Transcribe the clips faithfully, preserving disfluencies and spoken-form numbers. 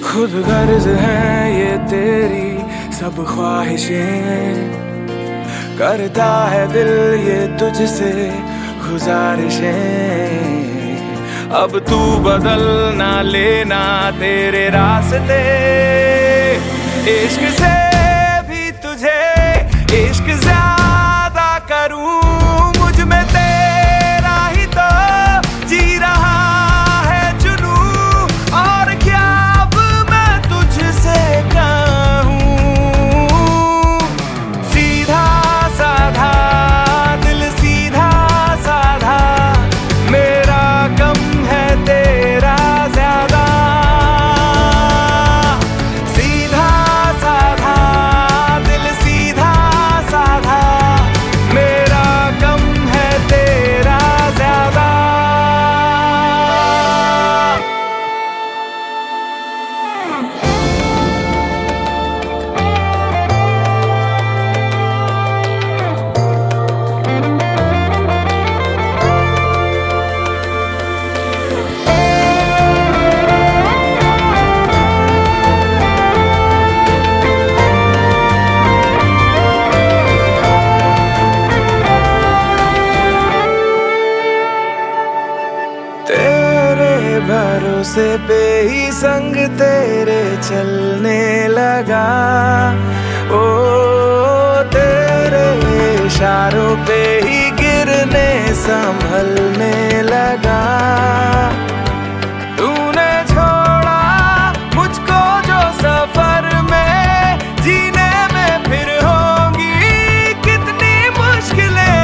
खुद गर्ज है ये तेरी सब ख्वाहिशें, करता है दिल ये तुझसे गुजारिशें। अब तू बदल ना लेना तेरे रास्ते, इश्क से भी तुझे इश्क ज्यादा करूं, मुझ में तेरा ही तो जी रहा है जुनू, और क्या अब मैं तुझसे कहूं। सीधा साधा दिल सीधा साधा, मेरा कम है तेरा ज्यादा। सीधा साधा दिल सीधा साधा, मेरा कम है तेरा ज्यादा। भरोसे पे ही संग तेरे चलने लगा, ओ तेरे इशारों पे ही गिरने संभलने लगा। तूने छोड़ा मुझको जो सफर में, जीने में फिर होंगी कितनी मुश्किलें।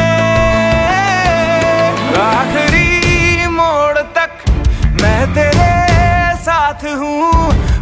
आखिरी मोड़ तक मैं तेरे साथ हूँ,